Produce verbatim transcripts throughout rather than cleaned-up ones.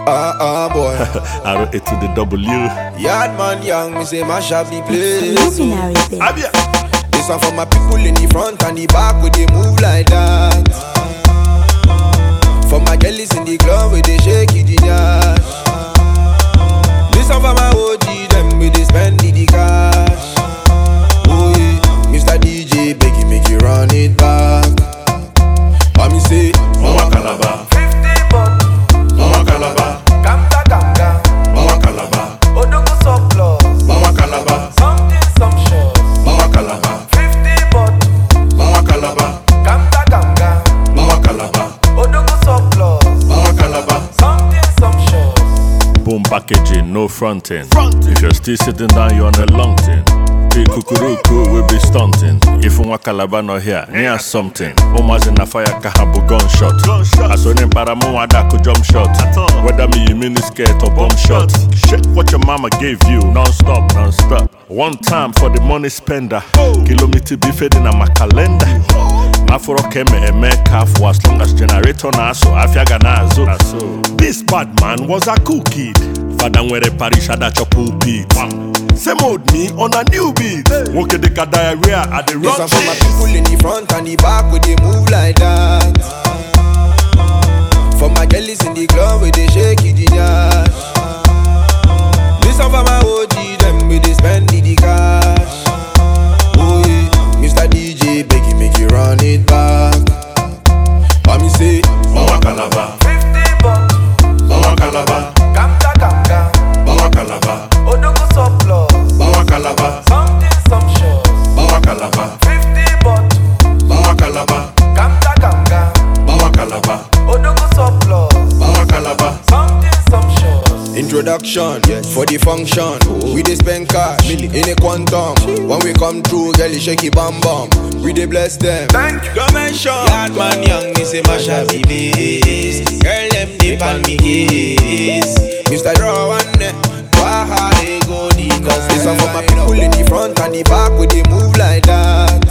Ah, ah, boy. Arrow A to the W. Yard man young, me say mash up the place. Luminary thing. Abia. This one for my people in the front and the back where they move like that. For my girlies in the club where they shake it in yash. This one for my O G, them where they spend the cash. Oh yeah, Mister D J, beg you make you run it back. I me say, Mama Calabar. fifty bucks. Mama Calabar. Gamga gamga. Mama Calabar. Odogo surplus. Mama Calabar. Something some shows. Mama Calabar. fifty bucks. Mama Calabar. Gamga gamga. Mama Calabar. Odogo surplus. Mama Calabar. Something some shows. Boom packaging, no fronting. If you're still sitting down, you're on a long thing. Big kukuruku will be stunting. If you want Calabar not here, near something. Omas in a fire kahabu gunshot. I saw him paramu adako jump shot. Whether me you mini skirt or bomb shot. Check what your mama gave you, non-stop, non-stop. One time for the money spender. Kilometer be fading on my calendar. Mafuro keme eme for as long as generator na so afiaga na so. This bad man was a cool kid. Father where parish had a pulpit. Same old me on a new beat. Woke the diarrhea at the this run. one for my people in the front and the back where they move like that. For my girlies in the club where they shake it in yash. This one for my O G, them where they spend the cash. Oh yeah, Mister D J, beg you make you run it back. I me say, Mama Calabar. fifty bucks. Mama Calabar. Gamga gamga. Mama Calabar. Odogo surplus. Mama Calabar. Something some shows. Mama Calabar. fifty bucks. Mama Calabar. Gamga gamga. Mama Calabar. Odogo surplus. Mama Calabar. Something some shows. introduction, yes. For the function, we dey spend cash in a quantum. When we come through, girl, shake it bam bam. We dey bless them. Thank you. Don't mention. Yard man young, me say mash up the place. Girl, them dip on me case. Mister Draw one net, why they go the cause this one for my people in the front and the back where they move like that.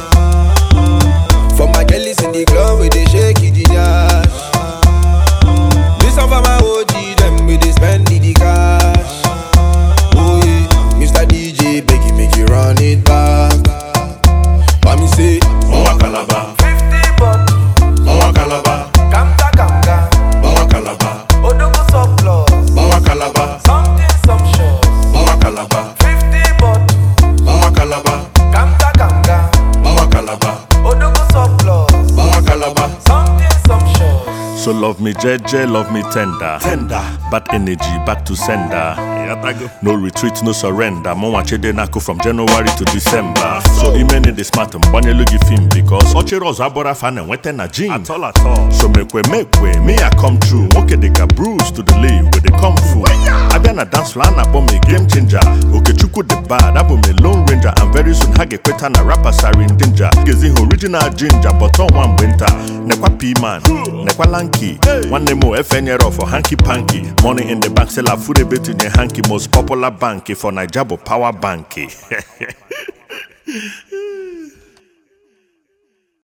For my girlies in the club where they shake it in yash. This one for my O G, them where they spend the cash. Oh yeah, Mister D J, beg you make you run it back. I me say, Mama Calabar. fifty bucks. Mama Calabar. Gamga gamga. Mama Calabar. Odogo surplus. Mama Calabar. Something some shows. Mama Calabar. fifty bucks. Mama Calabar. Gamga gamga. Mama Calabar. Odogo surplus. Mama Calabar. Something some shows. So love me J J, love me tender. Tender. Bad energy, back to sender. No retreat, no surrender. Mo wachede nako from January to December. So imene the smart mbanye lugi film because Ochero's abora fan and wete na gym. At all at all. So mekwe mekwe, me I come true. Okay they got bruise to the leave where they come through. Abiana dance plan abo me game changer. Okay chuku the bad abo me lone ranger. And very soon hage kweta na rappers are in danger. Gezi original ginger but on one winter. Nekwa P-man, nekwa lanky. One nemo F N R for hanky panky. Money in the bank sell a food a bit in the hanky. Most popular banky for Nigabo power banky.